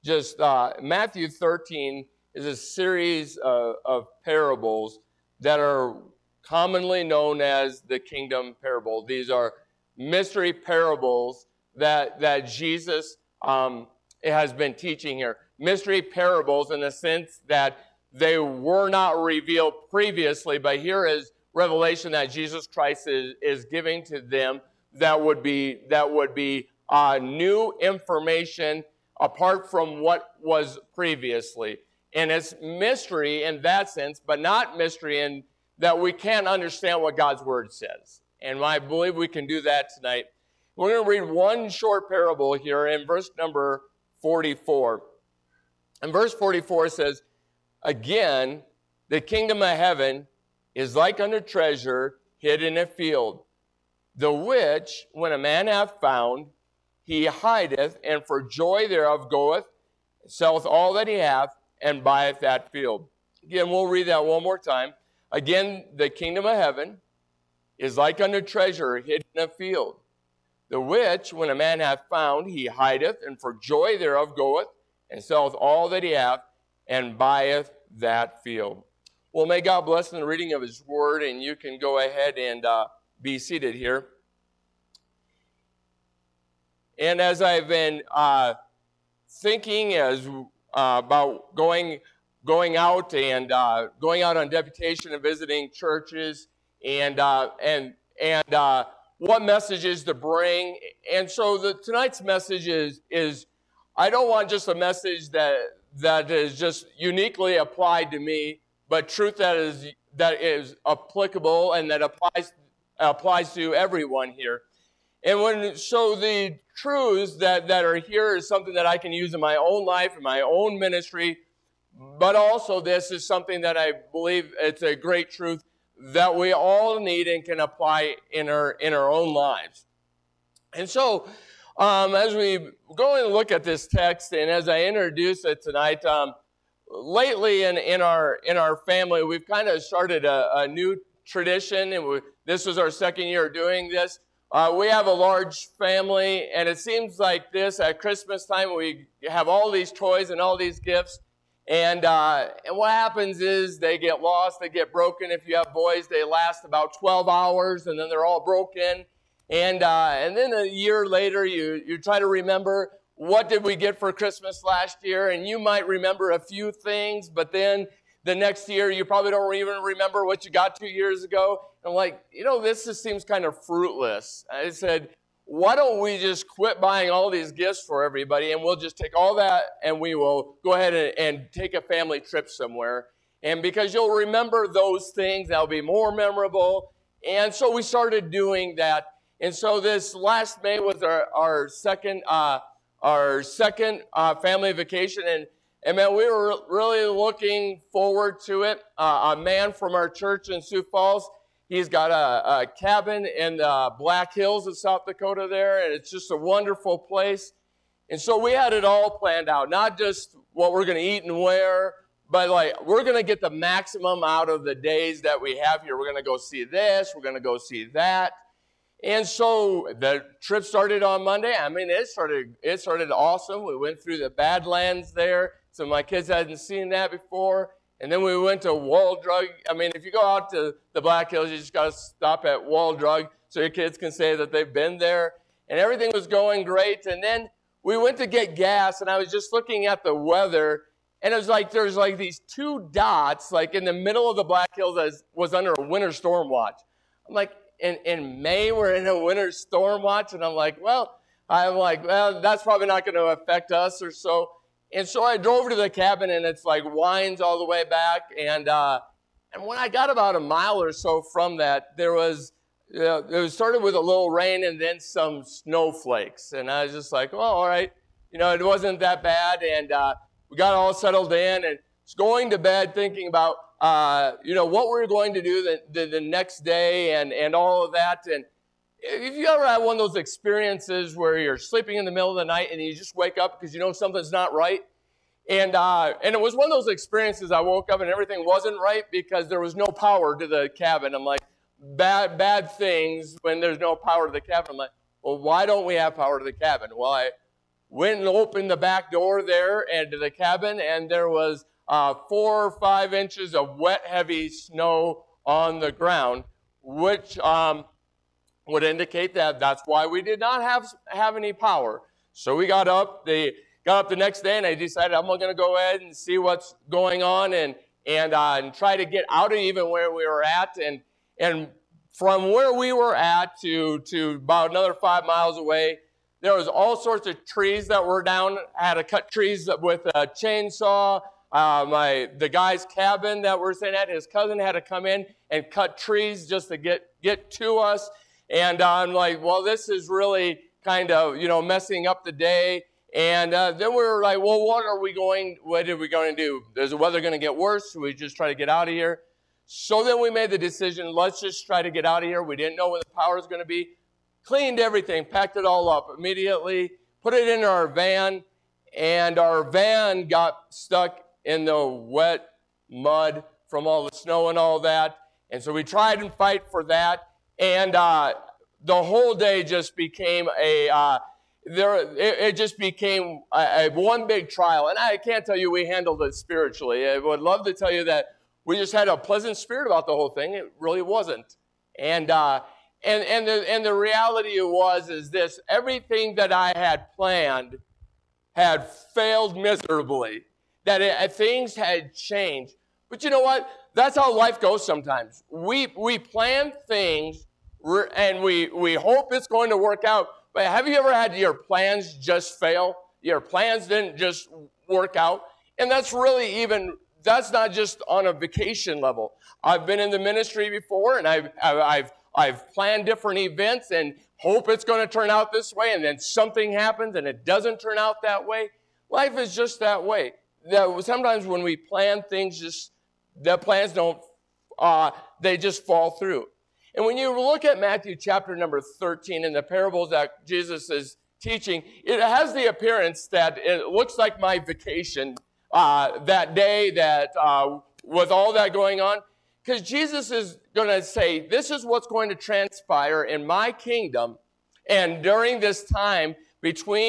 Matthew 13 is a series of parables that are commonly known as the kingdom parable. These are mystery parables that Jesus has been teaching here. Mystery parables in the sense that they were not revealed previously, but here is revelation that Jesus Christ is giving to them that would be new information apart from what was previously. And it's mystery in that sense, but not mystery in that we can't understand what God's Word says. And I believe we can do that tonight. We're going to read one short parable here in verse number 44. And verse 44 says, "Again, the kingdom of heaven is like unto treasure hid in a field, the which, when a man hath found, he hideth, and for joy thereof goeth, selleth all that he hath, and buyeth that field." Again, we'll read that one more time. "Again, the kingdom of heaven is like unto treasure hid in a field, the which, when a man hath found, he hideth, and for joy thereof goeth, and selleth all that he hath, and buyeth that field." Well, may God bless in the reading of His Word, and you can go ahead and be seated here. And as I've been thinking about going out and going out on deputation and visiting churches, and what messages to bring, and so tonight's message is I don't want just a message that is just uniquely applied to me, but truth that is applicable and that applies to everyone here. And so the truths that are here is something that I can use in my own life, in my own ministry, but also this is something that I believe it's a great truth that we all need and can apply in our own lives. And so as we go and look at this text, and as I introduce it tonight, lately in our family, we've kind of started a new tradition, and this was our second year doing this. We have a large family, and it seems like this at Christmas time, we have all these toys and all these gifts, and what happens is they get lost, they get broken. If you have boys, they last about 12 hours, and then they're all broken. And then a year later, you try to remember, what did we get for Christmas last year? And you might remember a few things, but then the next year, you probably don't even remember what you got 2 years ago. And I'm like, this just seems kind of fruitless. I said, why don't we just quit buying all these gifts for everybody, and we'll just take all that, and we will go ahead and take a family trip somewhere. And because you'll remember those things, that'll be more memorable. And so we started doing that. And so this last May was our second family vacation, and man, we were really looking forward to it. A man from our church in Sioux Falls, he's got a cabin in the Black Hills of South Dakota there, and it's just a wonderful place. And so we had it all planned out, not just what we're going to eat and wear, but we're going to get the maximum out of the days that we have here. We're going to go see this, we're going to go see that. And so the trip started on Monday. I mean, it started awesome. We went through the Badlands there. So my kids hadn't seen that before. And then we went to Wall Drug. I mean, if you go out to the Black Hills, you just got to stop at Wall Drug so your kids can say that they've been there. And everything was going great. And then we went to get gas, and I was just looking at the weather, and it was like there's these two dots in the middle of the Black Hills that was under a winter storm watch. I'm like, in May, we're in a winter storm watch, and I'm like, well, that's probably not going to affect us or so. And so I drove to the cabin, and it's winds all the way back. And when I got about a mile or so from that, it started with a little rain and then some snowflakes. And I was just like, well, all right, it wasn't that bad. And we got all settled in and was going to bed thinking about what we're going to do the next day and all of that. And if you ever had one of those experiences where you're sleeping in the middle of the night and you just wake up because something's not right, and it was one of those experiences. I woke up and everything wasn't right because there was no power to the cabin. I'm like, bad things when there's no power to the cabin. I'm like, well, why don't we have power to the cabin? Well, went and opened the back door there into the cabin, and there was 4 or 5 inches of wet, heavy snow on the ground, which would indicate that that's why we did not have any power. So we got up. They got up the next day, and I decided I'm going to go ahead and see what's going on and try to get out of even where we were at. And from where we were at to about another 5 miles away, there was all sorts of trees that were down. I had to cut trees with a chainsaw. The guy's cabin that we're staying at, his cousin had to come in and cut trees just to get to us. And I'm like, well, this is really kind of, messing up the day. And then we were like, well, what are we going to do? Is the weather going to get worse? Should we just try to get out of here? So then we made the decision, let's just try to get out of here. We didn't know when the power was going to be. Cleaned everything, packed it all up immediately, put it in our van, and our van got stuck in the wet mud from all the snow and all that. And so we tried and fight for that. And the whole day just became it just became a one big trial. And I can't tell you we handled it spiritually. I would love to tell you that we just had a pleasant spirit about the whole thing. It really wasn't. And the reality is this: everything that I had planned had failed miserably. That things had changed. But you know what? That's how life goes sometimes. We plan things and we hope it's going to work out. But have you ever had your plans just fail? Your plans didn't just work out. And that's not just on a vacation level. I've been in the ministry before, and I've planned different events and hope it's going to turn out this way, and then something happens and it doesn't turn out that way. Life is just that way. Sometimes when we plan things, the plans don't, they just fall through. And when you look at Matthew chapter number 13 and the parables that Jesus is teaching, it has the appearance that it looks like my vacation that day with all that going on. Because Jesus is going to say, this is what's going to transpire in my kingdom. And during this time, by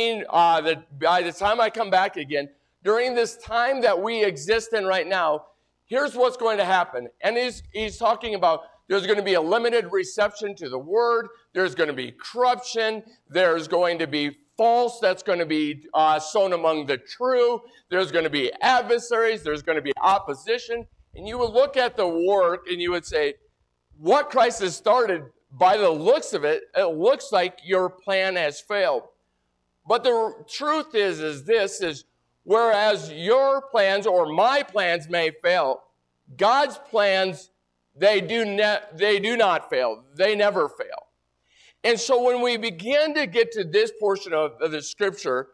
the time I come back again, during this time that we exist in right now, here's what's going to happen. And he's talking about there's going to be a limited reception to the word. There's going to be corruption. There's going to be false that's going to be sown among the true. There's going to be adversaries. There's going to be opposition. And you would look at the work and you would say, what Christ has started, by the looks of it, it looks like your plan has failed. But the truth is whereas your plans or my plans may fail, God's plans, they do not fail. They never fail. And so when we begin to get to this portion of the scripture,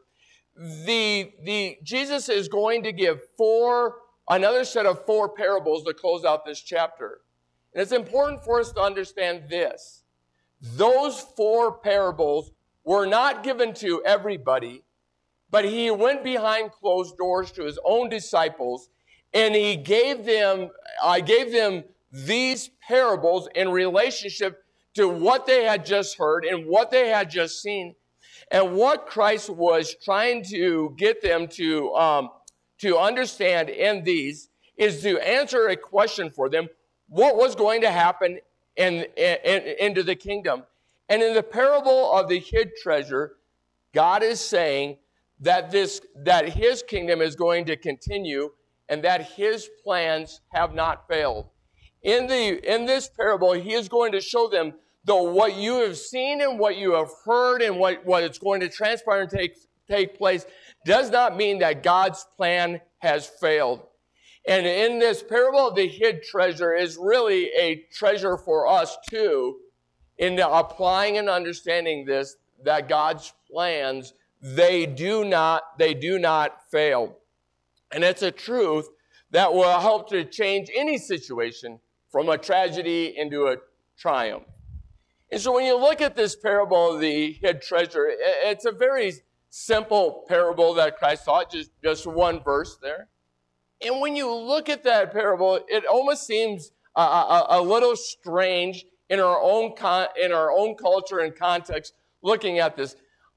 Jesus is going to give another set of 4 parables to close out this chapter. And it's important for us to understand this. Those 4 parables were not given to everybody, but he went behind closed doors to his own disciples, and he gave them these parables in relationship to what they had just heard and what they had just seen. And what Christ was trying to get them to understand in these is to answer a question for them: what was going to happen into the kingdom? And in the parable of the hid treasure, God is saying that his kingdom is going to continue and that his plans have not failed. In this parable, he is going to show them what you have seen and what you have heard and what is going to transpire and take place does not mean that God's plan has failed. And in this parable of the hid treasure is really a treasure for us too, in applying and understanding this, that God's plans, they do not fail. And it's a truth that will help to change any situation from a tragedy into a triumph. And so when you look at this parable of the hid treasure, it's a very simple parable that Christ taught, just one verse there. And when you look at that parable, it almost seems a little strange in our own culture and context looking at this.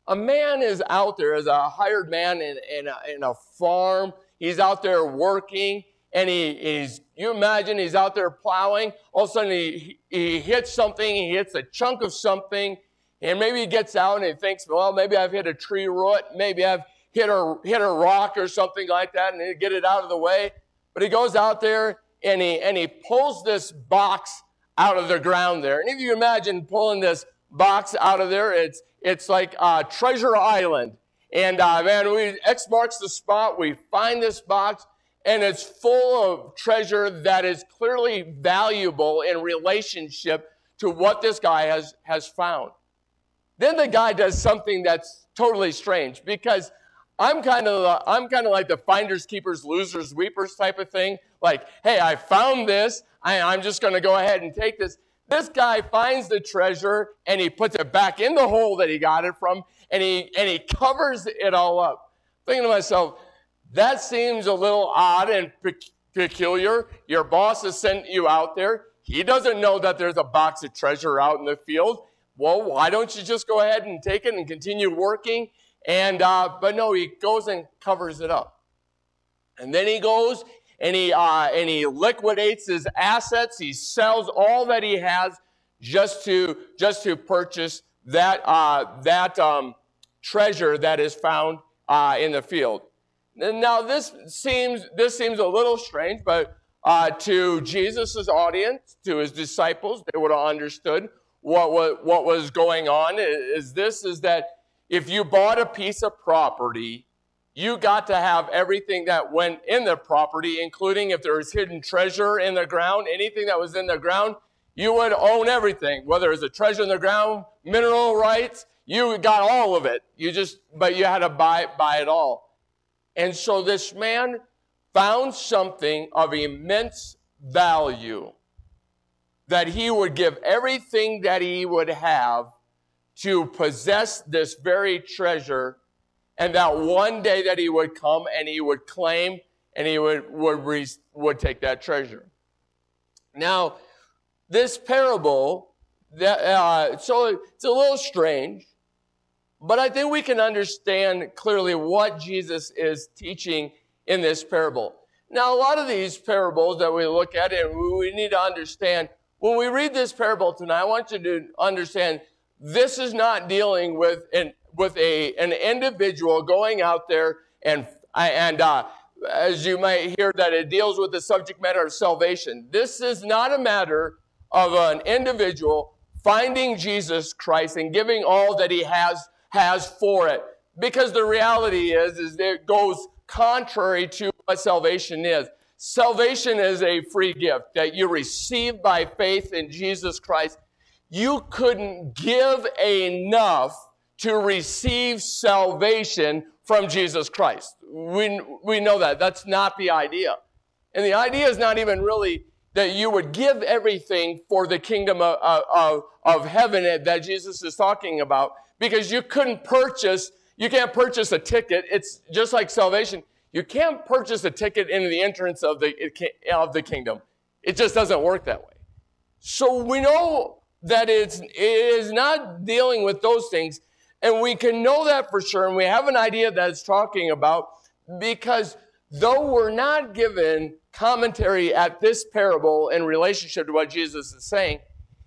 A man is out there as a hired man in a farm. He's out there working, and you imagine he's out there plowing. All of a sudden he hits something, he hits a chunk of something, and maybe he gets out and he thinks, well, maybe I've hit a tree root, maybe I've hit a rock or something like that, and he'll get it out of the way. But he goes out there and he pulls this box out of the ground there. And if you imagine pulling this box out of there, it's like Treasure Island. And X marks the spot. We find this box, and it's full of treasure that is clearly valuable in relationship to what this guy has found. Then the guy does something that's totally strange, because I'm kind of like the finders, keepers, losers, weepers type of thing. Like, hey, I found this. I'm just going to go ahead and take this. This guy finds the treasure, and he puts it back in the hole that he got it from, and he covers it all up. Thinking to myself, that seems a little odd and peculiar. Your boss has sent you out there. He doesn't know that there's a box of treasure out in the field. Well, why don't you just go ahead and take it and continue working? But no, he goes and covers it up. And then he goes and he liquidates his assets. He sells all that he has just to purchase that treasure that is found in the field. And now this seems a little strange, but to Jesus' audience, to his disciples, they would have understood what was going on. Is that if you bought a piece of property, you got to have everything that went in the property, including if there was hidden treasure in the ground, anything that was in the ground, you would own everything. Whether it's a treasure in the ground, mineral rights, you got all of it. But you had to buy it all. And so this man found something of immense value, that he would give everything that he would have to possess this very treasure, and that one day that he would come and he would claim and he would take that treasure. Now, this parable, so it's a little strange, but I think we can understand clearly what Jesus is teaching in this parable. Now, a lot of these parables that we look at, and we need to understand, when we read this parable tonight, I want you to understand this is not dealing with an individual going out there and as you might hear that it deals with the subject matter of salvation. This is not a matter of an individual finding Jesus Christ and giving all that he has for it. Because the reality is that it goes contrary to what salvation is. Salvation is a free gift that you receive by faith in Jesus Christ. You couldn't give enough to receive salvation from Jesus Christ. We know that. That's not the idea. And the idea is not even really that you would give everything for the kingdom of heaven that Jesus is talking about, because you can't purchase a ticket. It's just like salvation. You can't purchase a ticket into the entrance of the kingdom. It just doesn't work that way. So we know that it is not dealing with those things, and we can know that for sure, and we have an idea that it's talking about, because though we're not given commentary at this parable in relationship to what Jesus is saying,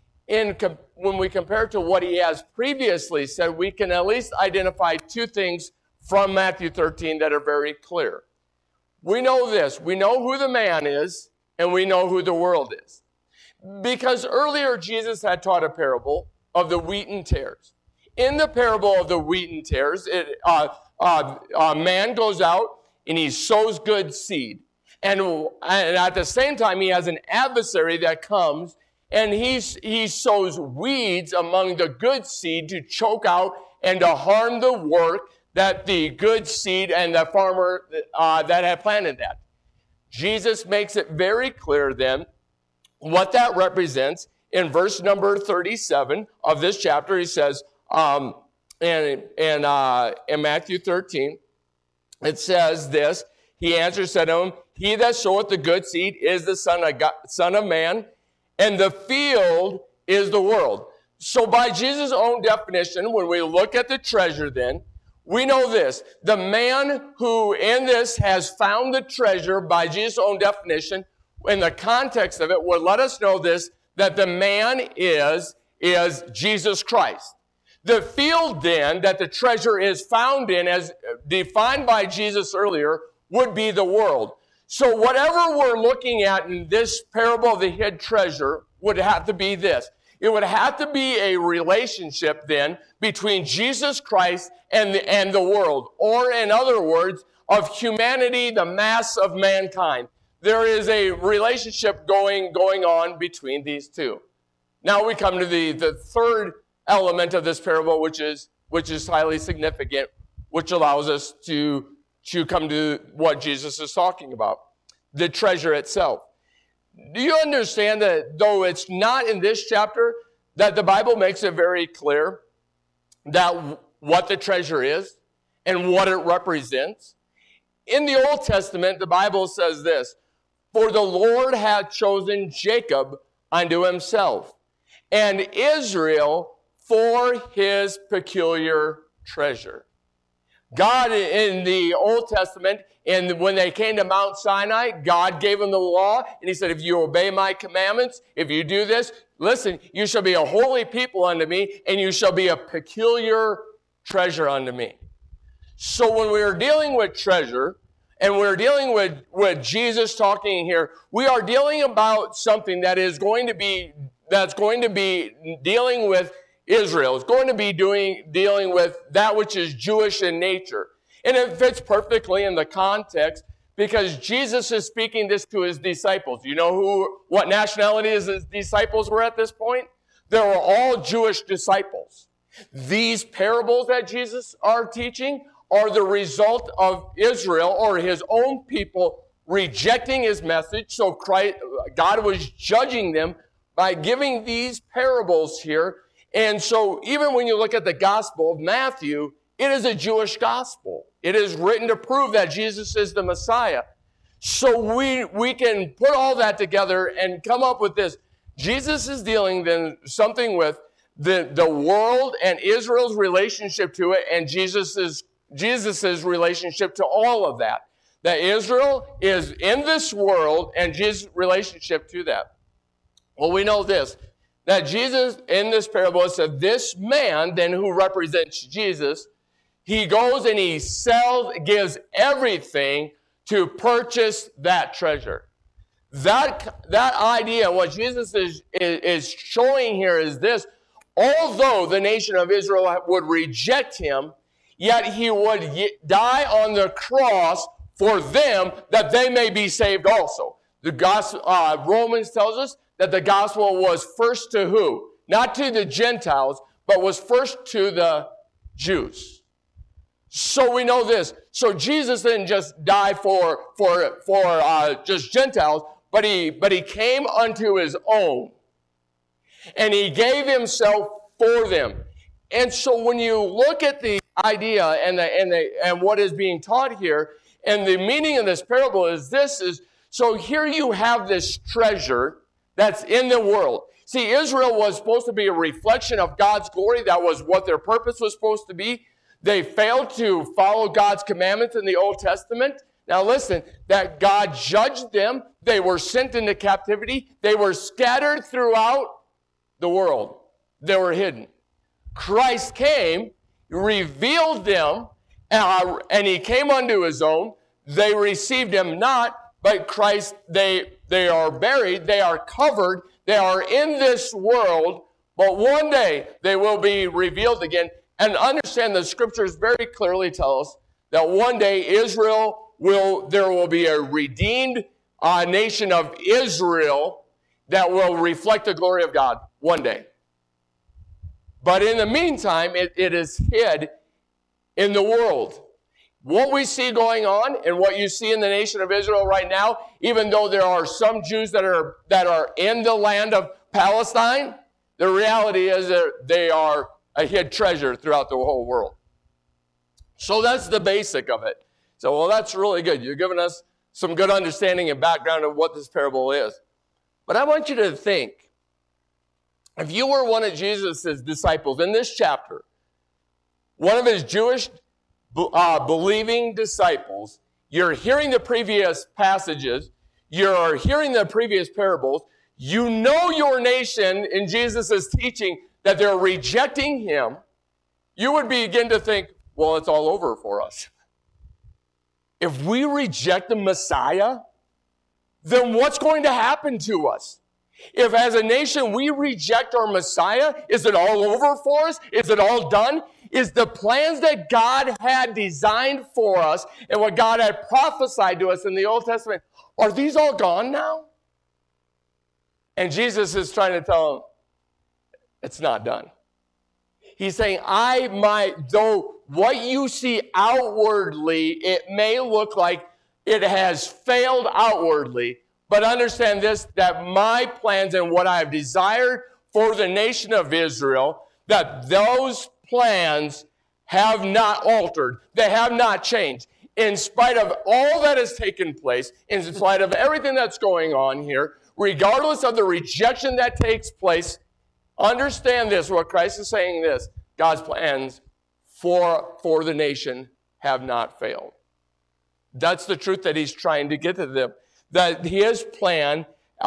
when we compare it to what he has previously said, we can at least identify two things from Matthew 13 that are very clear. We know this. We know who the man is, and we know who the world is. Because earlier Jesus had taught a parable of the wheat and tares. In the parable of the wheat and tares, a man goes out and he sows good seed. And at the same time, he has an adversary that comes and he sows weeds among the good seed to choke out and to harm the work that the good seed and the farmer that had planted that. Jesus makes it very clear then what that represents. In verse number 37 of this chapter, he says, in Matthew 13, it says this, he answered, said to him, he that soweth the good seed is the Son of Man, and the field is the world. So by Jesus' own definition, when we look at the treasure then, we know this. The man who in this has found the treasure by Jesus' own definition, in the context of it, would let us know this, that the man is Jesus Christ. The field then that the treasure is found in, as defined by Jesus earlier, would be the world. So whatever we're looking at in this parable of the hid treasure would have to be this. It would have to be a relationship then between Jesus Christ and the world. Or in other words, of humanity, the mass of mankind. There is a relationship going on between these two. Now we come to the third element of this parable, which is highly significant, which allows us to come to what Jesus is talking about, the treasure itself. Do you understand that though it's not in this chapter, that the Bible makes it very clear that what the treasure is and what it represents? In the Old Testament, the Bible says this, "For the Lord hath chosen Jacob unto himself, and Israel for his peculiar treasure." God in the Old Testament, and when they came to Mount Sinai, God gave them the law, and he said, if you obey my commandments, if you do this, listen, you shall be a holy people unto me, and you shall be a peculiar treasure unto me. So when we're dealing with treasure, and we're dealing with Jesus talking here, we are dealing about something that's going to be dealing with Israel. It's going to be dealing with that which is Jewish in nature. And it fits perfectly in the context because Jesus is speaking this to his disciples. You know what nationality his disciples were at this point? They were all Jewish disciples. These parables that Jesus are teaching are the result of Israel or his own people rejecting his message. So God was judging them by giving these parables here. And so even when you look at the Gospel of Matthew, it is a Jewish gospel. It is written to prove that Jesus is the Messiah. So we can put all that together and come up with this. Jesus is dealing then something with the world and Israel's relationship to it and Jesus's relationship to all of that. That Israel is in this world and Jesus' relationship to that. Well, we know this, that Jesus in this parable said this man then who represents Jesus, he goes and he gives everything to purchase that treasure. That idea, what Jesus is showing here is this, although the nation of Israel would reject him, yet he would die on the cross for them that they may be saved also. The gospel, Romans tells us that the gospel was first to who? Not to the Gentiles, but was first to the Jews. So we know this. So Jesus didn't just die for just Gentiles, but he came unto his own. And he gave himself for them. And so when you look at the idea and what is being taught here, and the meaning of this parable is this, so here you have this treasure that's in the world. See, Israel was supposed to be a reflection of God's glory. That was what their purpose was supposed to be. They failed to follow God's commandments in the Old Testament. Now listen, that God judged them. They were sent into captivity. They were scattered throughout the world. They were hidden. Christ came, revealed them, and he came unto his own. They received him not, but Christ, they are buried, they are covered, they are in this world, but one day they will be revealed again. And understand the scriptures very clearly tell us that one day there will be a redeemed nation of Israel that will reflect the glory of God one day. But in the meantime, it is hid in the world. What we see going on and what you see in the nation of Israel right now, even though there are some Jews that are in the land of Palestine, the reality is that they are a hid treasure throughout the whole world. So that's the basic of it. So, well, that's really good. You're giving us some good understanding and background of what this parable is. But I want you to think, If you were one of Jesus' disciples in this chapter, one of his Jewish believing disciples, you're hearing the previous passages, you're hearing the previous parables, you know your nation in Jesus' teaching that they're rejecting him, you would begin to think, well, it's all over for us. If we reject the Messiah, then what's going to happen to us? If as a nation we reject our Messiah, is it all over for us? Is it all done? Is the plans that God had designed for us and what God had prophesied to us in the Old Testament, are these all gone now? And Jesus is trying to tell them, it's not done. He's saying, though what you see outwardly, it may look like it has failed outwardly, but understand this, that my plans and what I have desired for the nation of Israel, that those plans have not altered. They have not changed. In spite of all that has taken place, in spite of everything that's going on here, regardless of the rejection that takes place, understand this, what Christ is saying this, God's plans for the nation have not failed. That's the truth that he's trying to get to them. That his plan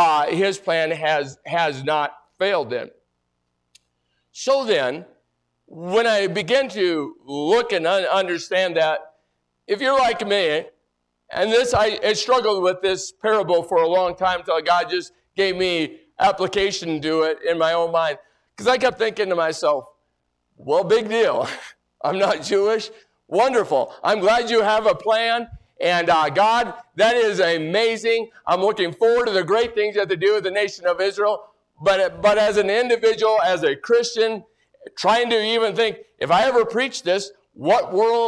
has not failed them. So then, when I begin to look and understand that, if you're like me, and I struggled with this parable for a long time until God just gave me application to it in my own mind. Because I kept thinking to myself, well, big deal. I'm not Jewish. Wonderful. I'm glad you have a plan. And God, that is amazing. I'm looking forward to the great things you have to do with the nation of Israel. But as an individual, as a Christian, trying to even think, if I ever preach this, what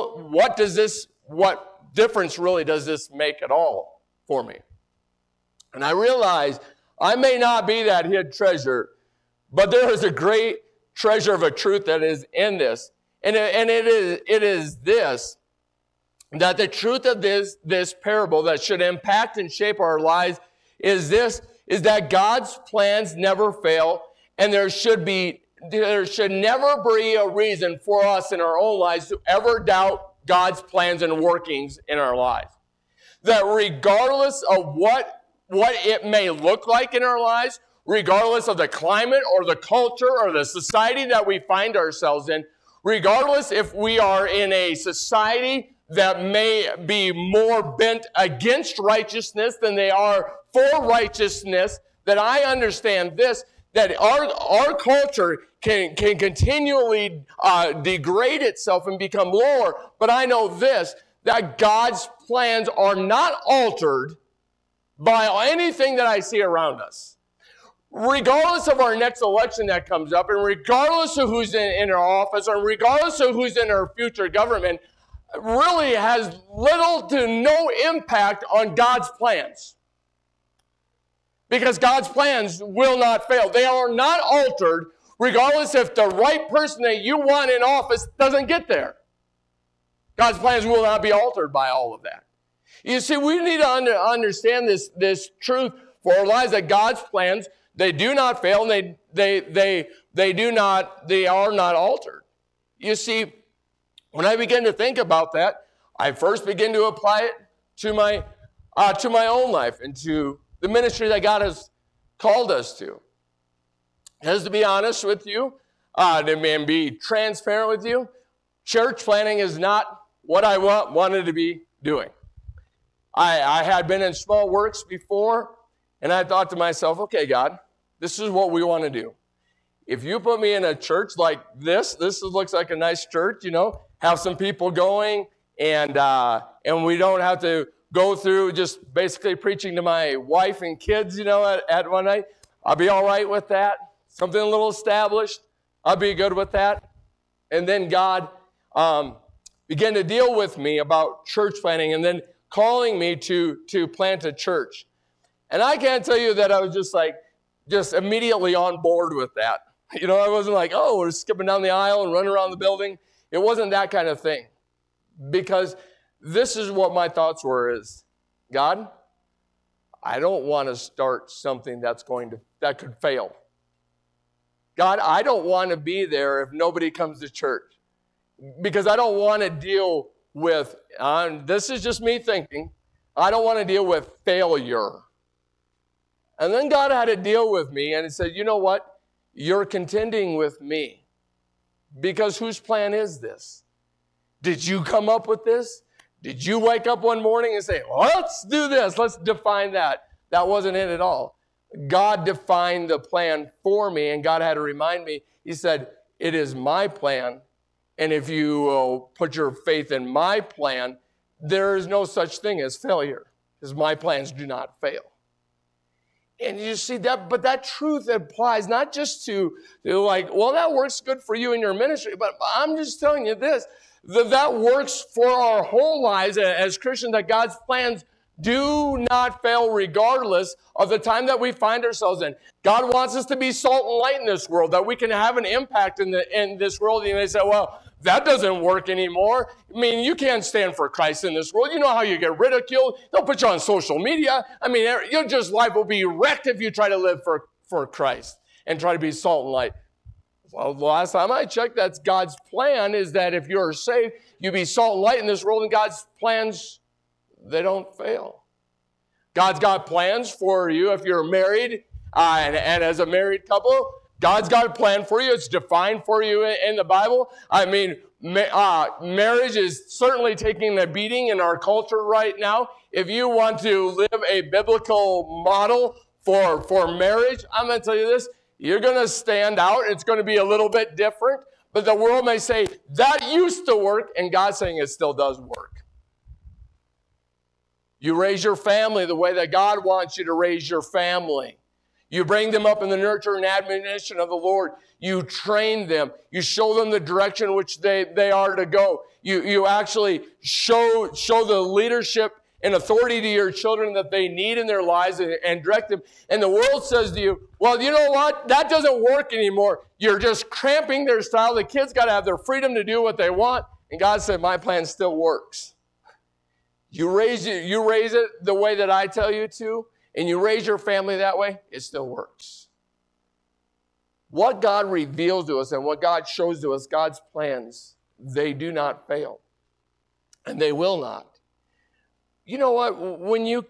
difference really does this make at all for me? And I realize I may not be that hid treasure, but there is a great treasure of a truth that is in this. And it is this, that the truth of this parable that should impact and shape our lives is that God's plans never fail, and there should never be a reason for us in our own lives to ever doubt God's plans and workings in our lives. That regardless of what it may look like in our lives, regardless of the climate or the culture or the society that we find ourselves in, regardless if we are in a society that may be more bent against righteousness than they are for righteousness, that I understand this, that our culture can continually degrade itself and become lower, but I know this, that God's plans are not altered by anything that I see around us. Regardless of our next election that comes up, and regardless of who's in our office, or regardless of who's in our future government, really has little to no impact on God's plans. Because God's plans will not fail. They are not altered, regardless if the right person that you want in office doesn't get there. God's plans will not be altered by all of that. You see, we need to understand this truth for our lives, that God's plans, they do not fail, and they are not altered. You see, when I begin to think about that, I first begin to apply it to my own life and to the ministry that God has called us to. As to be honest with you, and be transparent with you, church planning is not what I wanted to be doing. I had been in small works before, and I thought to myself, okay, God, this is what we want to do. If you put me in a church like this looks like a nice church, have some people going, and we don't have to go through just basically preaching to my wife and kids, at one night. I'll be all right with that. Something a little established, I'll be good with that. And then God began to deal with me about church planning, and then calling me to plant a church. And I can't tell you that I was just immediately on board with that. I wasn't like, oh, we're skipping down the aisle and running around the building. It wasn't that kind of thing. Because this is what my thoughts were is, God, I don't want to start something that could fail. God, I don't want to be there if nobody comes to church, because I don't want to deal with, this is just me thinking, I don't want to deal with failure. And then God had to deal with me, and he said, you know what? You're contending with me, because whose plan is this? Did you come up with this? Did you wake up one morning and say, well, let's do this, let's define that? That wasn't it at all. God defined the plan for me, and God had to remind me. He said, it is my plan, and if you will put your faith in my plan, there is no such thing as failure, because my plans do not fail. And you see that, but that truth applies not just to like, well, that works good for you in your ministry, but I'm just telling you this, that works for our whole lives as Christians, that God's plans do not fail regardless of the time that we find ourselves in. God wants us to be salt and light in this world, that we can have an impact in this world. And they say, well, that doesn't work anymore. I mean, you can't stand for Christ in this world. You know how you get ridiculed? They'll put you on social media. I mean, your life will be wrecked if you try to live for Christ and try to be salt and light. Well, the last time I checked, that's God's plan, is that if you're saved, you be salt and light in this world, and God's plans, they don't fail. God's got plans for you if you're married, and as a married couple, God's got a plan for you. It's defined for you in the Bible. I mean, marriage is certainly taking a beating in our culture right now. If you want to live a biblical model for marriage, I'm going to tell you this, you're going to stand out. It's going to be a little bit different, but the world may say, that used to work, and God's saying it still does work. You raise your family the way that God wants you to raise your family. You bring them up in the nurture and admonition of the Lord. You train them. You show them the direction which they are to go. You actually show the leadership and authority to your children that they need in their lives, and direct them. And the world says to you, well, you know what? That doesn't work anymore. You're just cramping their style. The kids got to have their freedom to do what they want. And God said, my plan still works. You raise it the way that I tell you to, and you raise your family that way, it still works. What God reveals to us and what God shows to us, God's plans, they do not fail. And they will not. You know what? When you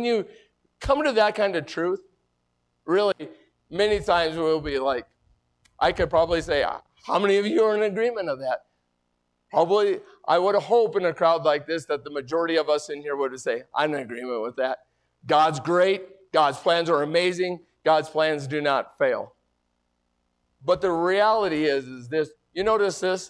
come to that kind of truth, really, many times we'll be like, I could probably say, how many of you are in agreement of that? Probably, I would hope in a crowd like this that the majority of us in here would say, I'm in agreement with that. God's great. God's plans are amazing. God's plans do not fail. But the reality is this. You notice this?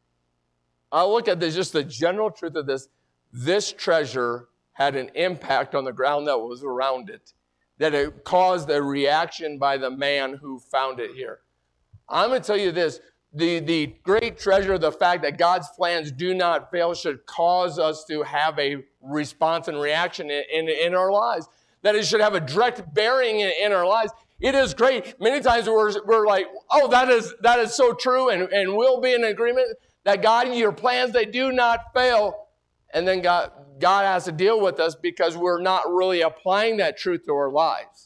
I'll look at this, just the general truth of this. This treasure had an impact on the ground that was around it, that it caused a reaction by the man who found it here. I'm going to tell you this. The great treasure, the fact that God's plans do not fail, should cause us to have a response and reaction in our lives. That it should have a direct bearing in our lives. It is great. Many times we're like, oh, that is so true, and we'll be in agreement that God, your plans, they do not fail. And then God has to deal with us because we're not really applying that truth to our lives.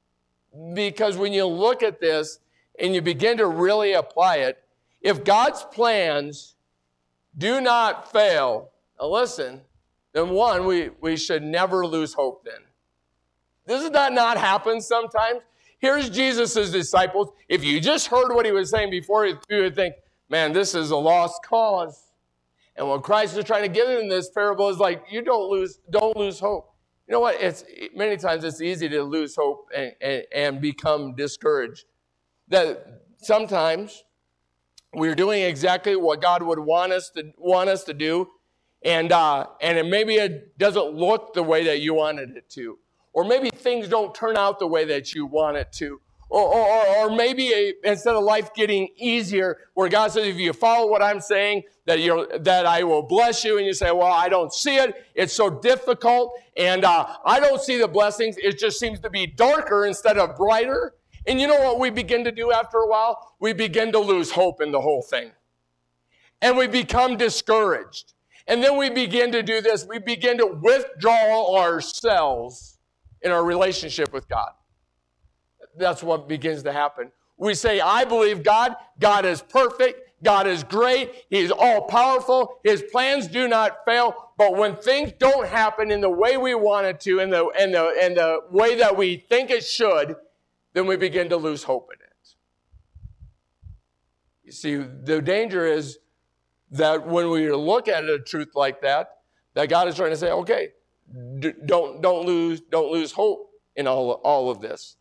Because when you look at this and you begin to really apply it, if God's plans do not fail, now listen, then one, we should never lose hope then. Does that not happen sometimes? Here's Jesus' disciples. If you just heard what he was saying before, you would think, man, this is a lost cause. And what Christ is trying to give in this parable is like, you don't lose hope. You know what? Many times it's easy to lose hope and become discouraged. That sometimes we're doing exactly what God would want us to do, and maybe it doesn't look the way that you wanted it to. Or maybe things don't turn out the way that you want it to. Or maybe instead of life getting easier, where God says, if you follow what I'm saying, that I will bless you, and you say, well, I don't see it. It's so difficult, and I don't see the blessings. It just seems to be darker instead of brighter. And you know what we begin to do after a while? We begin to lose hope in the whole thing. And we become discouraged. And then we begin to do this. We begin to withdraw ourselves in our relationship with God. That's what begins to happen. We say, I believe God. God is perfect. God is great. He's all-powerful. His plans do not fail. But when things don't happen in the way we want it to, and the way that we think it should, then we begin to lose hope in it. You see, the danger is that when we look at a truth like that God is trying to say, okay, don't lose hope in all of this.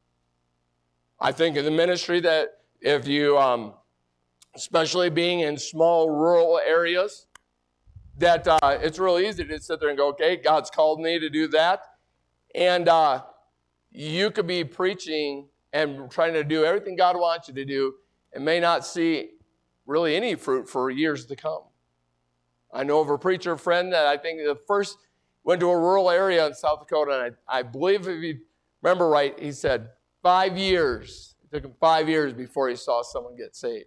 I think in the ministry that if you, especially being in small rural areas, that it's really easy to sit there and go, okay, God's called me to do that. And you could be preaching and trying to do everything God wants you to do and may not see really any fruit for years to come. I know of a preacher friend that I think the first went to a rural area in South Dakota, and I believe if you remember right, he said 5 years. It took him 5 years before he saw someone get saved.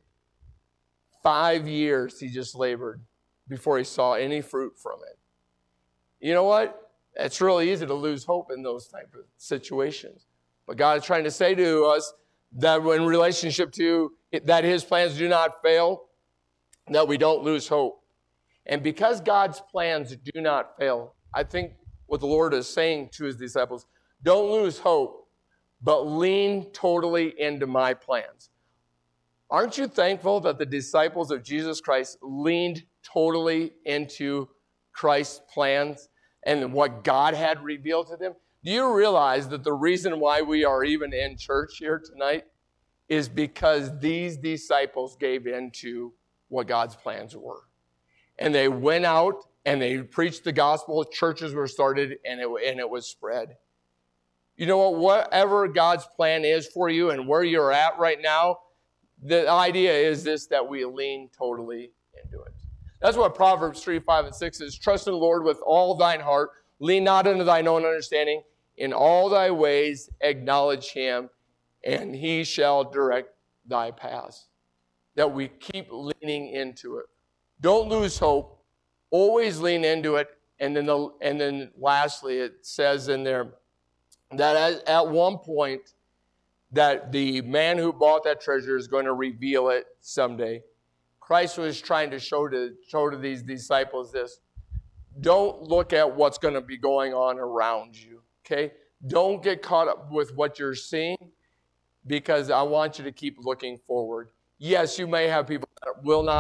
5 years he just labored before he saw any fruit from it. You know what? It's really easy to lose hope in those type of situations. But God is trying to say to us that in relationship to that his plans do not fail, that we don't lose hope. And because God's plans do not fail, I think what the Lord is saying to his disciples, don't lose hope, but lean totally into my plans. Aren't you thankful that the disciples of Jesus Christ leaned totally into Christ's plans and what God had revealed to them? Do you realize that the reason why we are even in church here tonight is because these disciples gave into what God's plans were? And they went out and they preached the gospel. Churches were started and it was spread. You know what? Whatever God's plan is for you and where you're at right now, the idea is this, that we lean totally into it. That's what Proverbs 3, 5, and 6 is. Trust in the Lord with all thine heart. Lean not unto thine own understanding. In all thy ways acknowledge him, and he shall direct thy paths. That we keep leaning into it. Don't lose hope. Always lean into it. And then lastly, it says in there that at one point that the man who bought that treasure is going to reveal it someday. Christ was trying to show to these disciples this. Don't look at what's going to be going on around you. Okay? Don't get caught up with what you're seeing, because I want you to keep looking forward. Yes, you may have people that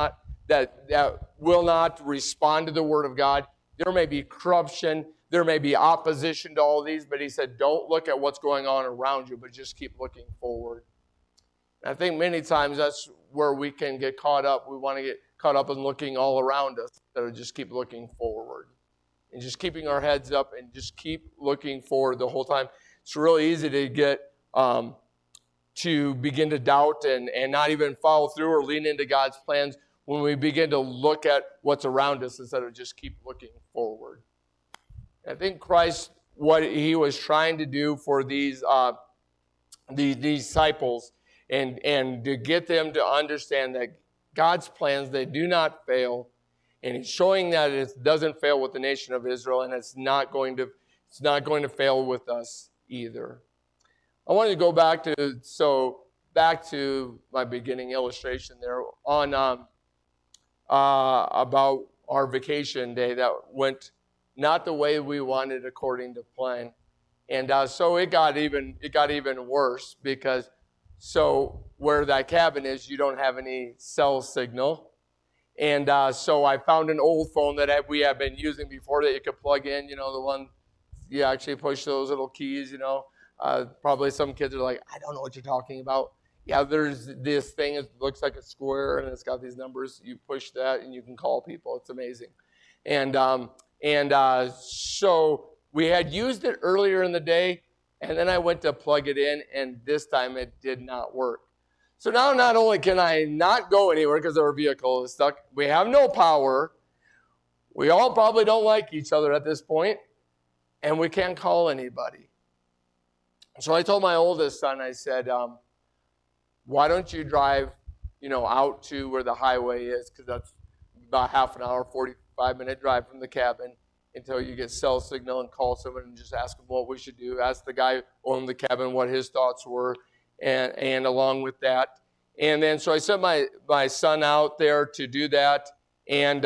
will not respond to the word of God. There may be corruption. There may be opposition to all these, but he said, don't look at what's going on around you, but just keep looking forward. And I think many times that's where we can get caught up. We want to get caught up in looking all around us, instead of just keep looking forward. And just keeping our heads up and just keep looking forward the whole time. It's really easy to get to begin to doubt and not even follow through or lean into God's plans when we begin to look at what's around us instead of just keep looking forward. I think Christ, what he was trying to do for these disciples and to get them to understand that God's plans, they do not fail. And he's showing that it doesn't fail with the nation of Israel, and it's not going to fail with us either. I wanted to go back to my beginning illustration there on about our vacation day that went not the way we wanted according to plan. And so it got even worse, because so where that cabin is, you don't have any cell signal. And so I found an old phone that we have been using before that you could plug in, the one you actually push those little keys, Probably some kids are like, I don't know what you're talking about. Yeah, there's this thing, it looks like a square, and it's got these numbers. You push that, and you can call people. It's amazing. And so we had used it earlier in the day, and then I went to plug it in, and this time it did not work. So now not only can I not go anywhere because our vehicle is stuck, we have no power. We all probably don't like each other at this point, and we can't call anybody. So I told my oldest son, I said, why don't you drive, out to where the highway is, because that's about half an hour, 45-minute drive from the cabin, until you get cell signal, and call someone and just ask them what we should do. Ask the guy who owned the cabin what his thoughts were, and along with that. And then so I sent my son out there to do that. And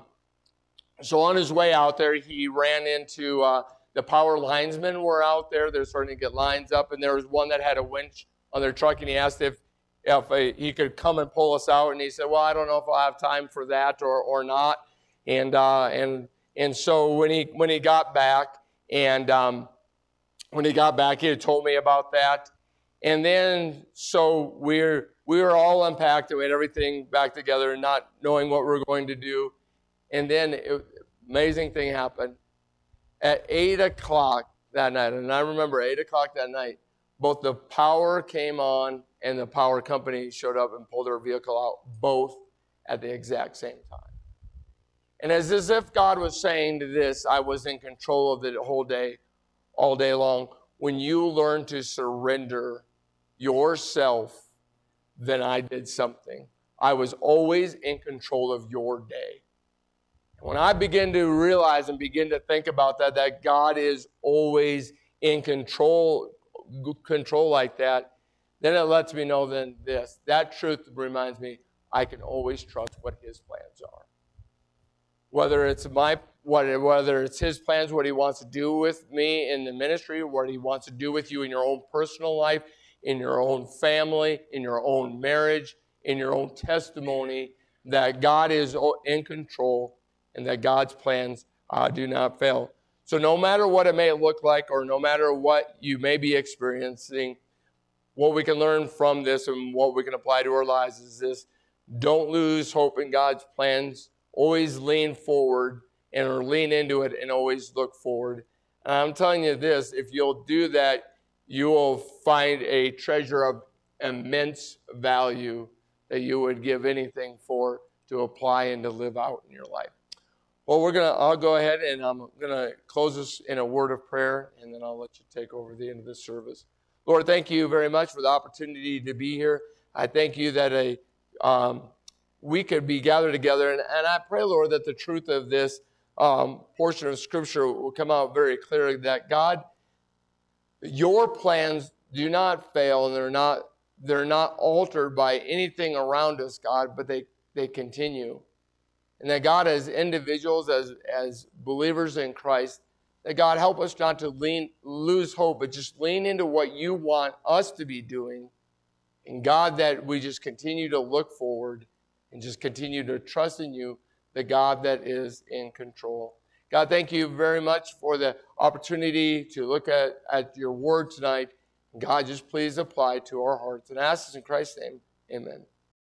so on his way out there, he ran into the power linesmen were out there. They're starting to get lines up. And there was one that had a winch on their truck. And he asked if he could come and pull us out. And he said, well, I don't know if I'll have time for that or not. And so when he got back, and when he got back, he had told me about that. And then so we were all unpacked and we had everything back together and not knowing what we were going to do. And then amazing thing happened. At 8 o'clock that night, and I remember 8 o'clock that night, both the power came on and the power company showed up and pulled their vehicle out, both at the exact same time. And as if God was saying to this, I was in control of the whole day, all day long. When you learn to surrender yourself, then I did something. I was always in control of your day. When I begin to realize and begin to think about that God is always in control like that, then it lets me know then this. That truth reminds me I can always trust what His plans are. Whether it's His plans, what He wants to do with me in the ministry, what He wants to do with you in your own personal life, in your own family, in your own marriage, in your own testimony, that God is in control and that God's plans do not fail. So no matter what it may look like or no matter what you may be experiencing, what we can learn from this and what we can apply to our lives is this: don't lose hope in God's plans. Always lean forward or lean into it and always look forward. And I'm telling you this, if you'll do that, you will find a treasure of immense value that you would give anything for to apply and to live out in your life. Well, I'll go ahead and I'm going to close this in a word of prayer, and then I'll let you take over the end of this service. Lord, thank you very much for the opportunity to be here. I thank you that we could be gathered together, and I pray, Lord, that the truth of this portion of Scripture will come out very clearly, that God, your plans do not fail, and they're not altered by anything around us, God, but they continue. And that God, as individuals, as believers in Christ, that God, help us not to lose hope, but just lean into what you want us to be doing. And God, that we just continue to look forward and just continue to trust in you, the God that is in control. God, thank you very much for the opportunity to look at your word tonight. God, just please apply to our hearts. And I ask this in Christ's name, amen.